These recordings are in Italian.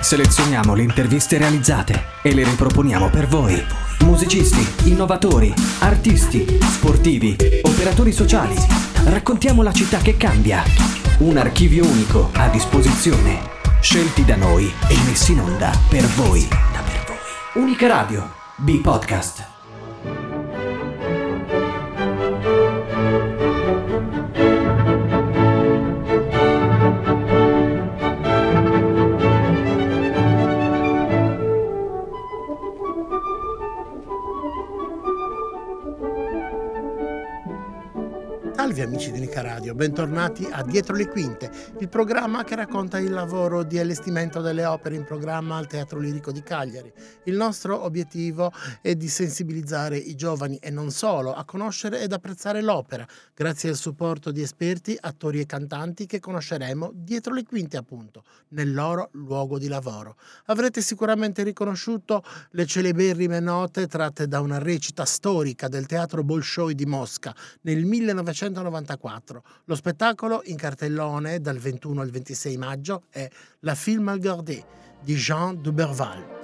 Selezioniamo le interviste realizzate e le riproponiamo per voi. Musicisti, innovatori, artisti, sportivi, operatori sociali. Raccontiamo la città che cambia. Un archivio unico a disposizione. Scelti da noi e messi in onda per voi. Unica Radio, B-Podcast. Salve amici di Unica Radio, bentornati a Dietro le Quinte, il programma che racconta il lavoro di allestimento delle opere in programma al Teatro Lirico di Cagliari. Il nostro obiettivo è di sensibilizzare i giovani e non solo a conoscere ed apprezzare l'opera, grazie al supporto di esperti, attori e cantanti che conosceremo dietro le quinte appunto, nel loro luogo di lavoro. Avrete sicuramente riconosciuto le celeberrime note tratte da una recita storica del Teatro Bolshoi di Mosca nel 1994. Lo spettacolo in cartellone dal 21 al 26 maggio è La Film Mal Gardée di Jean Duberval.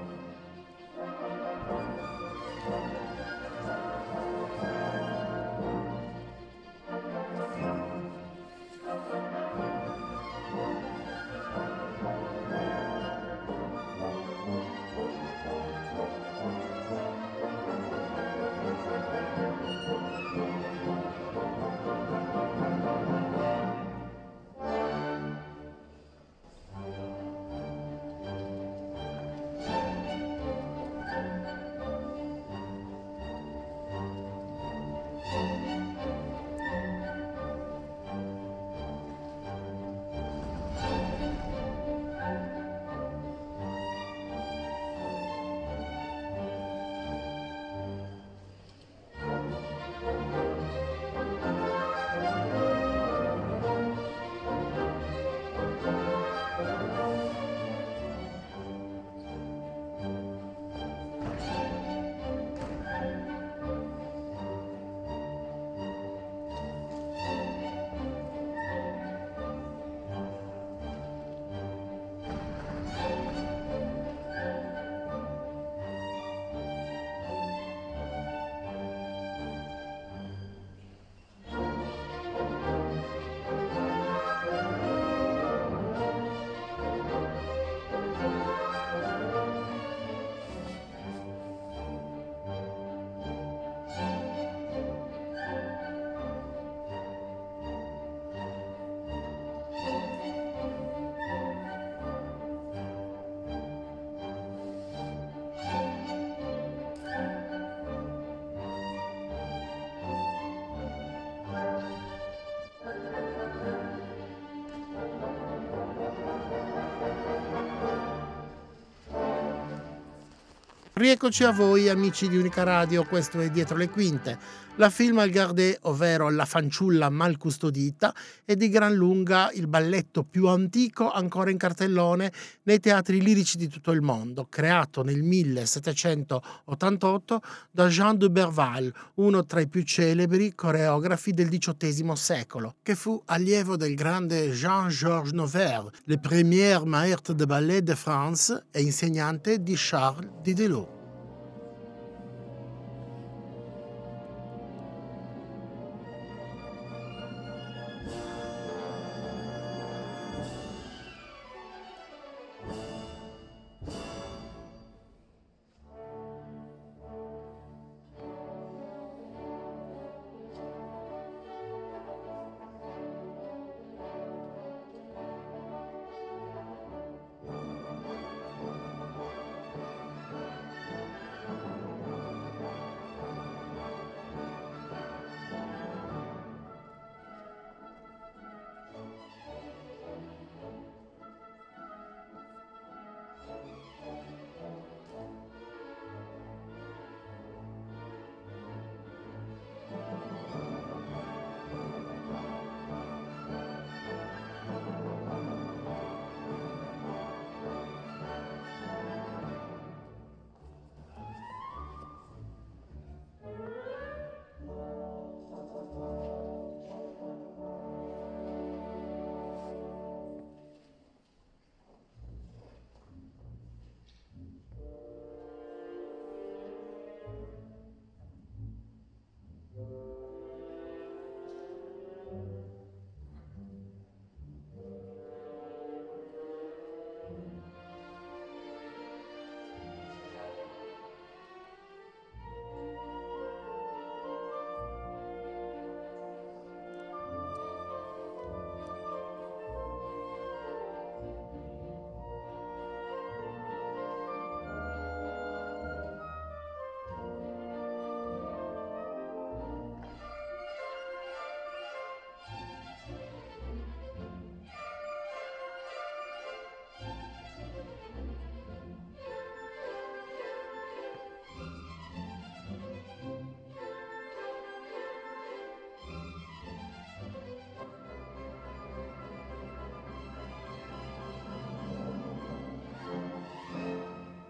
Rieccoci a voi amici di Unica Radio, questo è Dietro le Quinte. La Film Mal Gardée, ovvero La fanciulla mal custodita, è di gran lunga il balletto più antico ancora in cartellone nei teatri lirici di tutto il mondo, creato nel 1788 da Jean Duberval, uno tra i più celebri coreografi del XVIII secolo, che fu allievo del grande Jean-Georges Noverre, le premier maître de ballet de France e insegnante di Charles Didelot.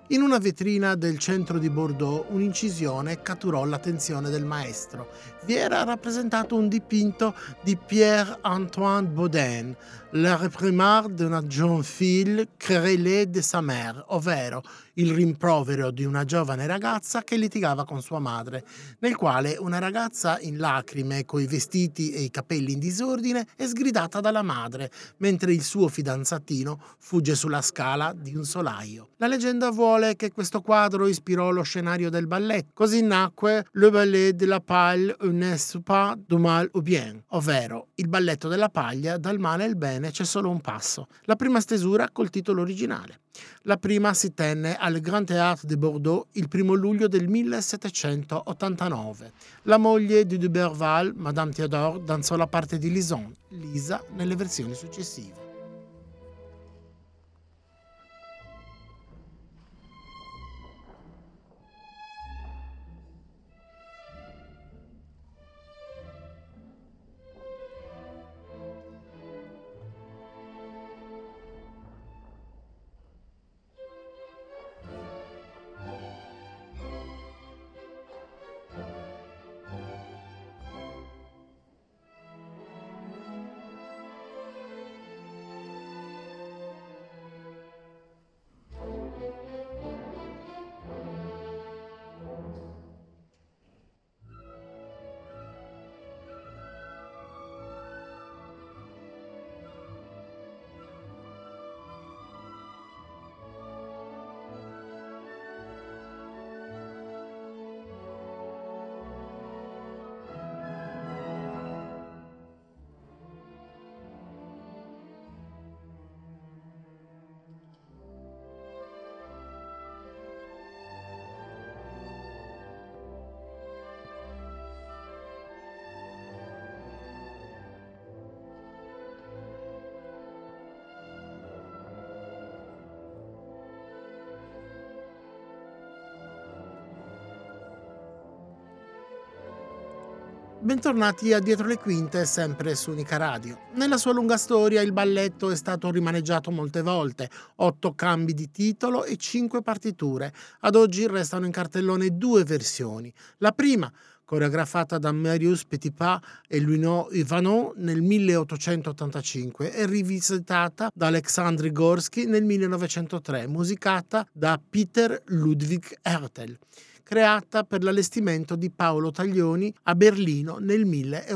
In una vetrina del centro di Bordeaux un'incisione catturò l'attenzione del maestro. Vi era rappresentato un dipinto di Pierre-Antoine Bodin, La réprimande d'une jeune fille querellée de sa mère, ovvero il rimprovero di una giovane ragazza che litigava con sua madre, nel quale una ragazza in lacrime, coi vestiti e i capelli in disordine, è sgridata dalla madre, mentre il suo fidanzatino fugge sulla scala di un solaio. La leggenda vuole che questo quadro ispirò lo scenario del balletto. Così nacque Le Ballet de la Paille n'est pas du mal au bien, ovvero il balletto della paglia, dal male al bene c'è solo un passo. La prima stesura col titolo originale. La prima si tenne al Grand Théâtre de Bordeaux il 1 luglio del 1789. La moglie di Duberval, Madame Théodore, danzò la parte di Lison, Lisa, nelle versioni successive. Bentornati a Dietro le Quinte, sempre su Unica Radio. Nella sua lunga storia il balletto è stato rimaneggiato molte volte, 8 cambi di titolo e 5 partiture. Ad oggi restano in cartellone 2 versioni. La prima, coreografata da Marius Petipa e Luino Ivanov nel 1885 e rivisitata da Alexandre Gorsky nel 1903, musicata da Peter Ludwig Hertel, creata per l'allestimento di Paolo Taglioni a Berlino nel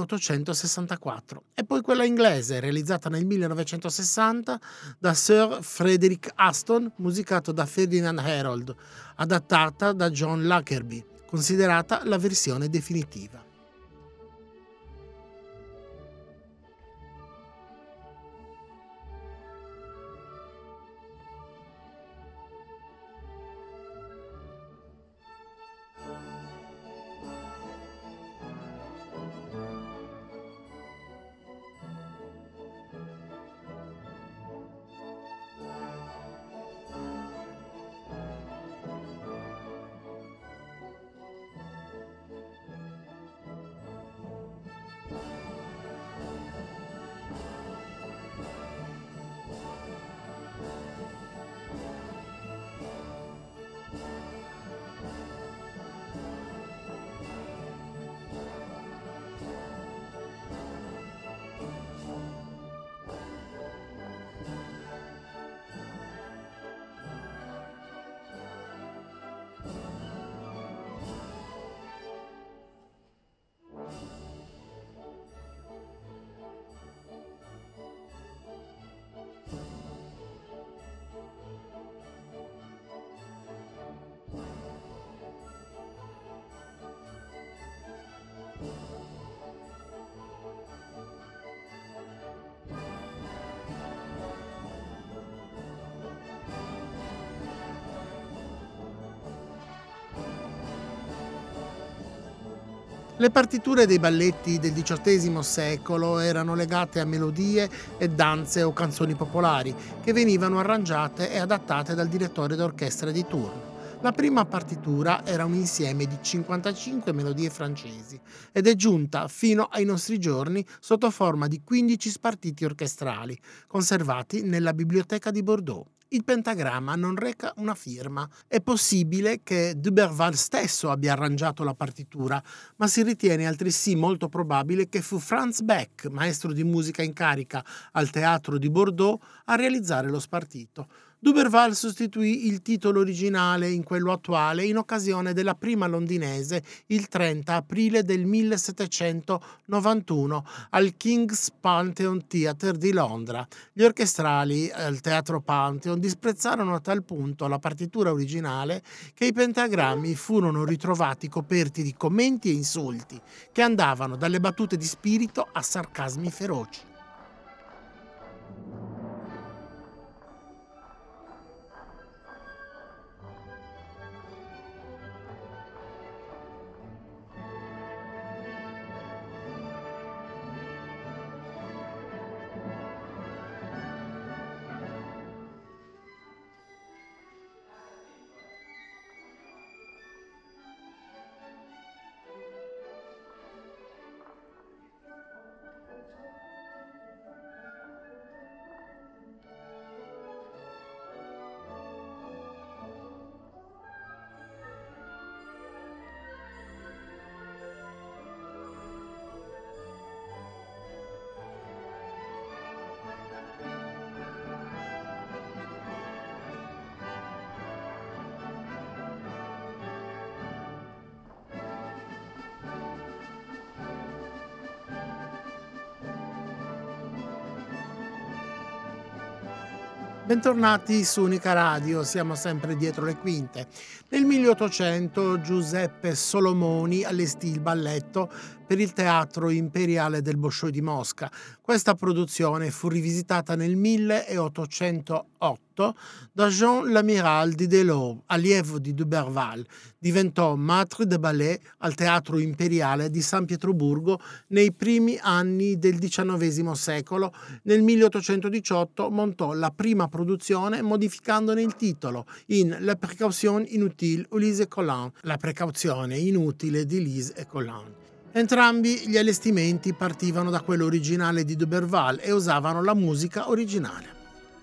1864. E poi quella inglese, realizzata nel 1960 da Sir Frederick Aston, musicato da Ferdinand Herold, adattata da John Lackerby, considerata la versione definitiva. Le partiture dei balletti del XVIII secolo erano legate a melodie e danze o canzoni popolari che venivano arrangiate e adattate dal direttore d'orchestra di turno. La prima partitura era un insieme di 55 melodie francesi ed è giunta fino ai nostri giorni sotto forma di 15 spartiti orchestrali, conservati nella biblioteca di Bordeaux. Il pentagramma non reca una firma. È possibile che Duberval stesso abbia arrangiato la partitura, ma si ritiene altresì molto probabile che fu Franz Beck, maestro di musica in carica al teatro di Bordeaux, a realizzare lo spartito. Duberval sostituì il titolo originale in quello attuale in occasione della prima londinese il 30 aprile del 1791 al King's Pantheon Theatre di Londra. Gli orchestrali al Teatro Pantheon disprezzarono a tal punto la partitura originale che i pentagrammi furono ritrovati coperti di commenti e insulti che andavano dalle battute di spirito a sarcasmi feroci. Bentornati su Unica Radio, siamo sempre dietro le quinte. Nel 1800 Giuseppe Solomoni allestì il balletto per il Teatro Imperiale del Bolshoi di Mosca. Questa produzione fu rivisitata nel 1808 da Jean L'Amiral di Delors, allievo di Duberval. Diventò maître de ballet al Teatro Imperiale di San Pietroburgo nei primi anni del XIX secolo. Nel 1818 montò la prima produzione modificandone il titolo in La précaution inutile Ulysse et Colin, la precauzione inutile di Lise e Colin. Entrambi gli allestimenti partivano da quello originale di Duberval e usavano la musica originale.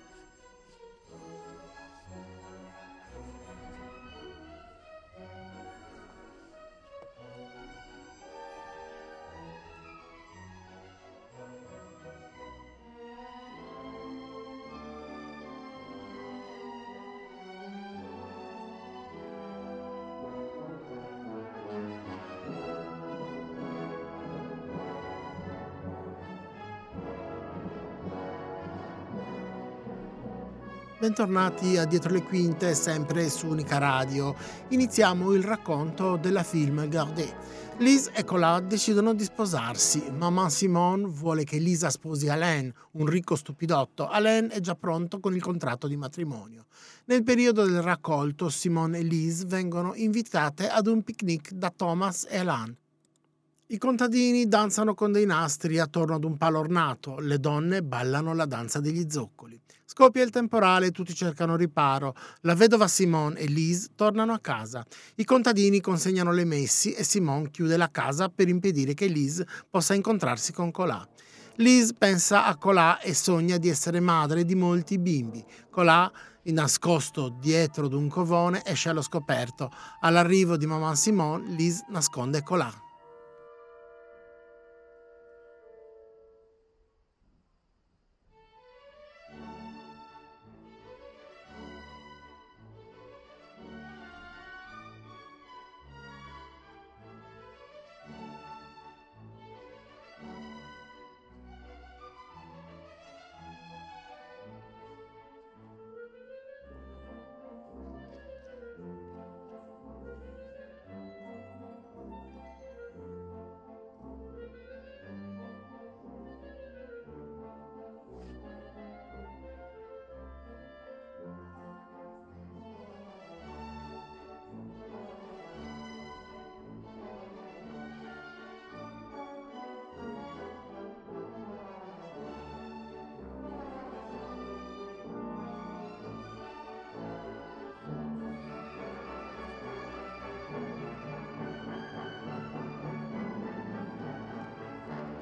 Bentornati a Dietro le Quinte, sempre su Unica Radio. Iniziamo il racconto della film Gardez. Lise e Colin decidono di sposarsi. Maman Simone vuole che Lisa sposi Alain, un ricco stupidotto. Alain è già pronto con il contratto di matrimonio. Nel periodo del raccolto, Simone e Lise vengono invitate ad un picnic da Thomas e Alain. I contadini danzano con dei nastri attorno ad un palo ornato, le donne ballano la danza degli zoccoli. Scoppia il temporale, tutti cercano riparo. La vedova Simone e Lise tornano a casa. I contadini consegnano le messi e Simone chiude la casa per impedire che Lise possa incontrarsi con Colà. Lise pensa a Colà e sogna di essere madre di molti bimbi. Colà, nascosto dietro ad un covone, esce allo scoperto. All'arrivo di Maman Simone, Lise nasconde Colà.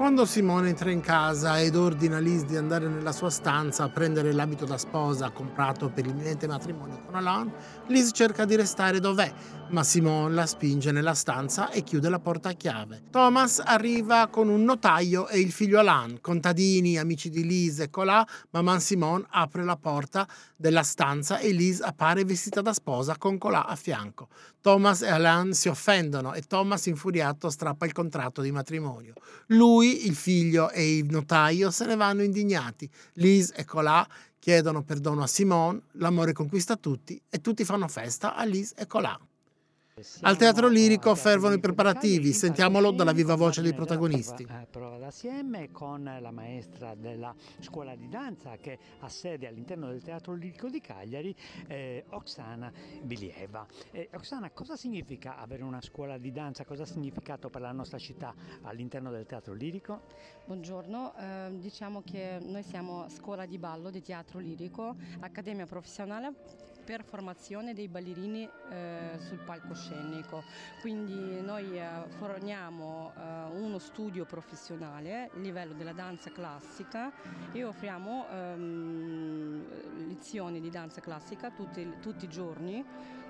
Quando Simone entra in casa ed ordina a Liz di andare nella sua stanza a prendere l'abito da sposa comprato per l'imminente matrimonio con Alain, Liz cerca di restare dov'è, ma Simone la spinge nella stanza e chiude la porta a chiave. Thomas arriva con un notaio e il figlio Alain, contadini, amici di Liz e colà. Maman Simone apre la porta della stanza e Liz appare vestita da sposa con colà a fianco. Thomas e Alain si offendono e Thomas, infuriato, strappa il contratto di matrimonio. Lui, il figlio e il notaio se ne vanno indignati. Liz e colà chiedono perdono a Simone, l'amore conquista tutti e tutti fanno festa a Liz e colà. Al Teatro Lirico fervono i preparativi, sentiamolo dalla viva voce dei protagonisti. Prova d'assieme con la maestra della scuola di danza che ha sede all'interno del Teatro Lirico di Cagliari, Oksana Bilieva. Oksana, cosa significa avere una scuola di danza? Cosa ha significato per la nostra città all'interno del Teatro Lirico? Buongiorno, diciamo che noi siamo scuola di ballo di teatro lirico, accademia professionale per formazione dei ballerini sul palcoscenico. Quindi noi forniamo uno studio professionale a livello della danza classica e offriamo lezioni di danza classica tutti i giorni,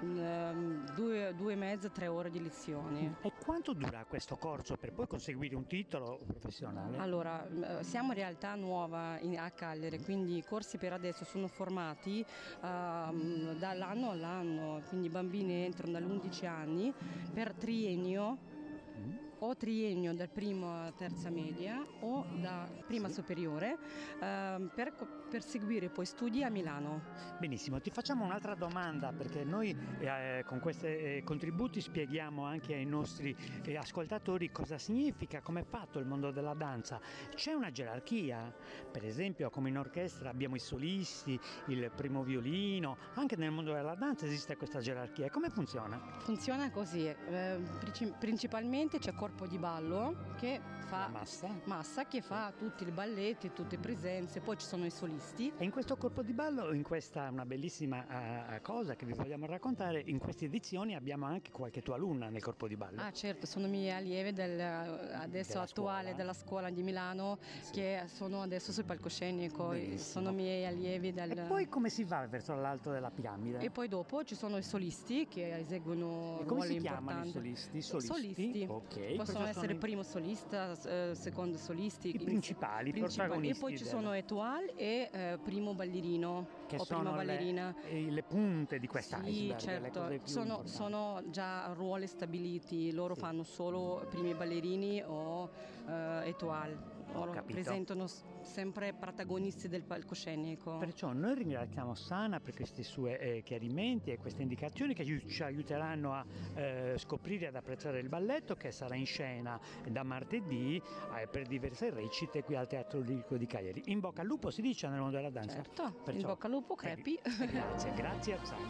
2,5-3 ore di lezioni. E quanto dura questo corso per poi conseguire un titolo professionale? Allora, siamo in realtà nuova a Cagliari, quindi i corsi per adesso sono formati dall'anno all'anno, quindi i bambini entrano dall'11 anni per triennio, o triennio dal primo a terza media o da prima superiore, per seguire poi studi a Milano. Benissimo, ti facciamo un'altra domanda, perché noi con questi contributi spieghiamo anche ai nostri ascoltatori cosa significa, come è fatto il mondo della danza. C'è una gerarchia, per esempio come in orchestra abbiamo i solisti, il primo violino, anche nel mondo della danza esiste questa gerarchia. Come funziona? Funziona così, principalmente c'è corpo di ballo che fa massa che fa tutti i balletti, tutte le presenze, poi ci sono i solisti. E in questo corpo di ballo, in questa una bellissima cosa che vi vogliamo raccontare, in queste edizioni abbiamo anche qualche tua alunna nel corpo di ballo. Ah certo, sono miei allievi adesso attuale della scuola di Milano, sì, che sono adesso sul palcoscenico. Benissimo. Sono miei allievi E poi come si va verso l'alto della piramide? E poi dopo ci sono i solisti che eseguono ruoli importanti. Come si chiamano i solisti? Solisti. Okay. Possono essere primo solista, secondo solisti, i principali. E poi ci sono Etoile e primo ballerino, che o sono prima ballerina. Le punte di questa iceberg. Sì, certo, sono già ruoli stabiliti, loro fanno solo primi ballerini o Etoile. Loro presentano sempre protagonisti del palcoscenico. Perciò noi ringraziamo Sana per questi suoi chiarimenti e queste indicazioni che ci aiuteranno a scoprire e ad apprezzare il balletto, che sarà in scena da martedì per diverse recite qui al Teatro Lirico di Cagliari. In bocca al lupo, si dice, nel mondo della danza. Certo, in bocca al lupo, crepi. Grazie Oksana.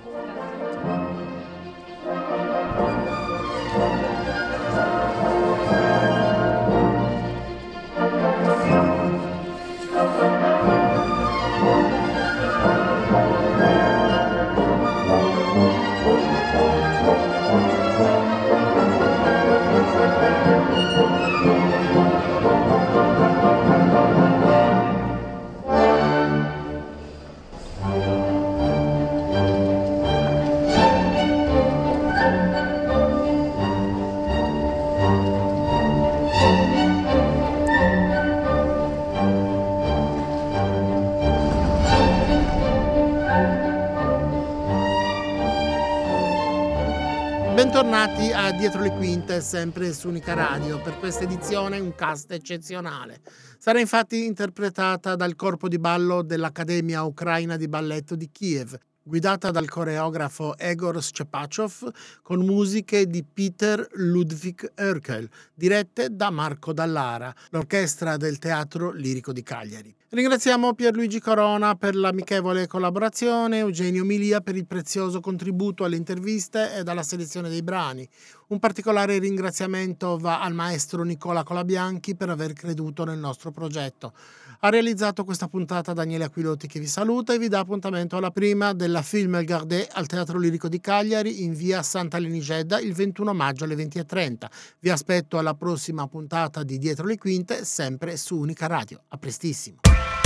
Bentornati a Dietro le Quinte, sempre su Unica Radio. Per questa edizione un cast eccezionale. Sarà infatti interpretata dal corpo di ballo dell'Accademia Ucraina di Balletto di Kiev, guidata dal coreografo Egor Shchepachov, con musiche di Peter Ludwig Erkel, dirette da Marco Dallara, l'orchestra del Teatro Lirico di Cagliari. Ringraziamo Pierluigi Corona per l'amichevole collaborazione, Eugenio Milia per il prezioso contributo alle interviste e alla selezione dei brani. Un particolare ringraziamento va al maestro Nicola Colabianchi per aver creduto nel nostro progetto. Ha realizzato questa puntata Daniele Aquilotti, che vi saluta e vi dà appuntamento alla prima della Film El Gardé al Teatro Lirico di Cagliari in via Santa Lenigedda il 21 maggio alle 20:30. Vi aspetto alla prossima puntata di Dietro le Quinte, sempre su Unica Radio. A prestissimo.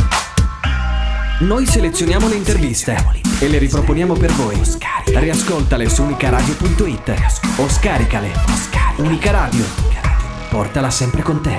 Noi selezioniamo le interviste e le riproponiamo per voi. Riascoltale su unicaradio.it o scaricale. Unica Radio. Portala sempre con te.